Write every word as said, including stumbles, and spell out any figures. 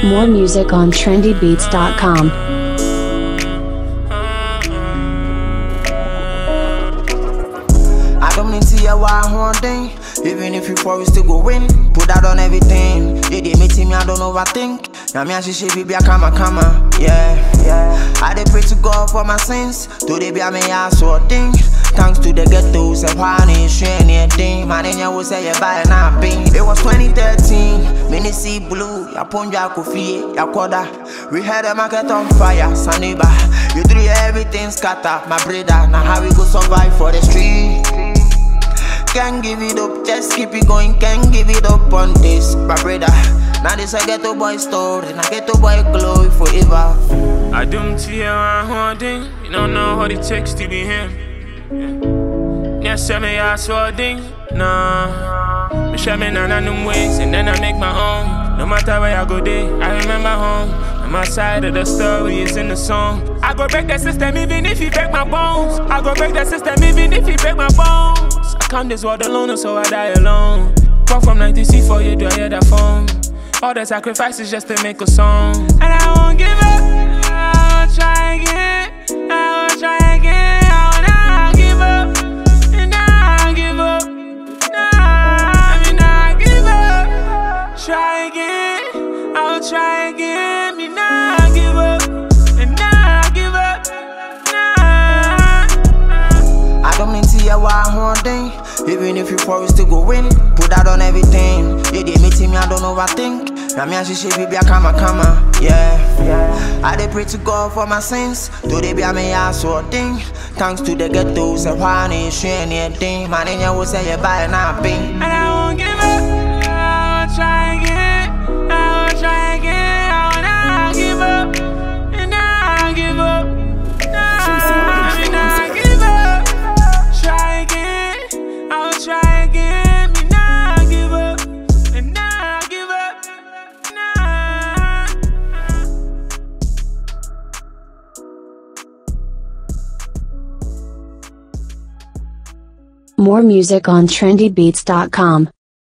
More music on trendy beats dot com. I don't need to hear what one thing. Even if you fall, we still go win. Put that on everything. They did me to me, I don't overthink. Now me and she she be a kama kama. Yeah, yeah. I dey pray to God for my sins. Today be a me ass or thing. Thanks to the ghettos and why she anything. My name was say you buy na ping. It was twenty thirteen. Mini see blue. Ya ponja kofi. Ya koda. We had a market on fire. Saniba. You threw everything scatter. My brother. Now how we go survive for the street? Can't give it up, just keep it going, can't give it up on this, my brother. Now this a ghetto boy story, now ghetto boy glory forever. I don't see a holding, you don't know what it takes to be him. Yes, I may ask for a ding, nah. Me share me none of them ways, and then I make my own. No matter where I go there, I remember home. And my side of the story is in the song. I go break the system even if you break my bones. I go break the system even if you break my bones. I can't this world alone, so I die alone. Walk from ninety-six for you, do I hear that phone? All the sacrifices just to make a song. And I won't give up, I will try again, I will try again. I will not give up, and I give up. Nah, I mean not give up. Try again, I will try again. Me not give up, and not give up. Nah. I don't need to hear what one thing. Even if you fall, we still go win. Put that on everything. Yeah, they meet me, I don't overthink. Now me and she she be a kama kama. Yeah, yeah. I dey pray to God for my sins. Today be a me ass or thing. Thanks to the ghettos and why she anything. My name will say you buy na ping. And I won't give up. I will try again. I will try again. I will not give up. And I give up. I mean I give up. Try again. I will try again. Me not give up. And not give up. More music on trendy beats dot com.